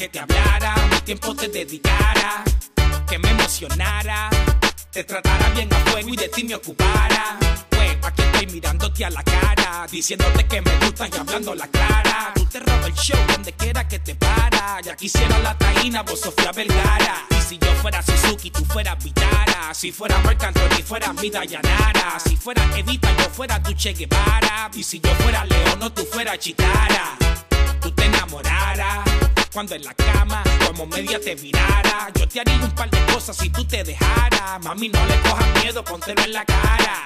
que te hablara, mi tiempo te dedicara, que me emocionara, te tratara bien a fuego y de ti me ocupara. Pues aquí estoy mirándote a la cara, diciéndote que me gustas y hablando la clara. Tú te robas el show donde quiera que te para. Ya quisiera la taína, vos Sofía Vergara. Y si yo fuera Suzuki, tú fueras Vitara. Si fuera Marc Anthony, fueras mi Dayanara. Si fuera Evita, yo fuera tu Che Guevara. Y si yo fuera Leono, tú fueras Chitara. Tú te enamoraras cuando en la cama como media te virara. Yo te haría un par de cosas si tú te dejaras. Mami, no le cojas miedo, póntelo en la cara.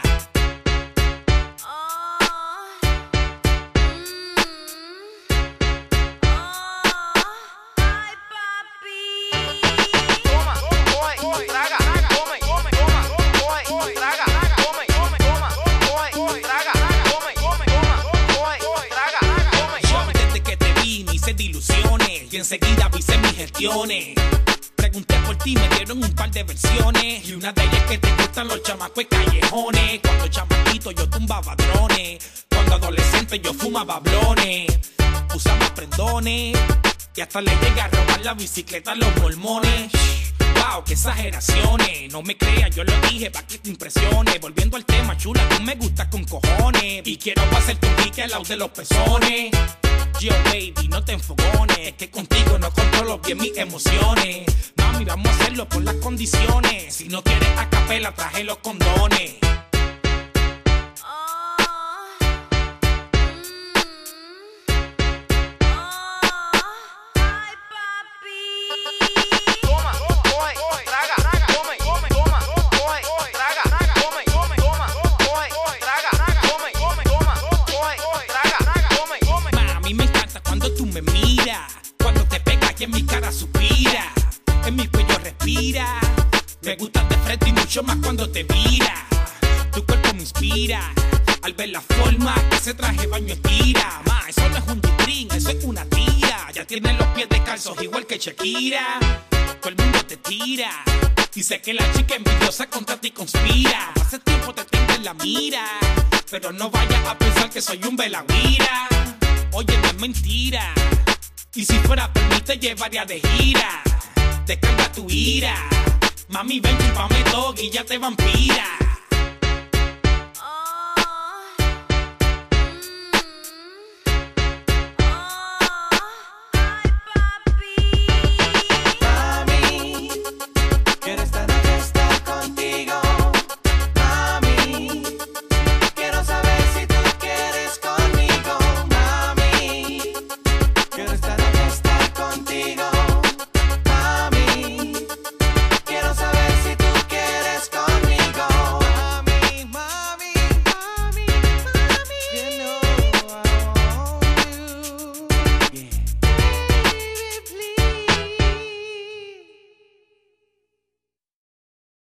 Y enseguida avisé mis gestiones. Pregunté por ti, me dieron un par de versiones. Y una de ellas es que te gustan los chamacos de callejones. Cuando chamaquito yo tumbaba drones. Cuando adolescente yo fumaba blones. Usaba prendones. Y hasta le llegué a robar la bicicleta a los mormones. Wow, qué exageraciones. No me creas, yo lo dije pa' que te impresione. Volviendo al tema, chula, tú me gustas con cojones. Y quiero hacerte un pique al lado de los pezones. Yo, baby, no te enfogones. Es que contigo no controlo bien mis emociones. Mami, vamos a hacerlo por las condiciones. Si no quieres a capela, traje los condones. Cuando te pegas y en mi cara suspira, en mi cuello respira. Me gustas de frente y mucho más cuando te vira. Tu cuerpo me inspira al ver la forma que ese traje baño estira. Ma, eso no es un G-string, eso es una tira. Ya tienes los pies descalzos igual que Shakira. Todo el mundo te tira y sé que la chica envidiosa contra ti conspira. Hace tiempo te tengo en la mira, pero no vayas a pensar que soy un velagüira. Oye, no es mentira. Y si fuera por mí te llevaría de gira. Descarga tu ira. Mami, ven, chúpame todo y ya te vampira.